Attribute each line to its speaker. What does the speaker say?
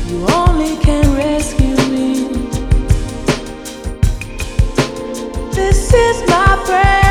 Speaker 1: You only can rescue me. This is my prayer.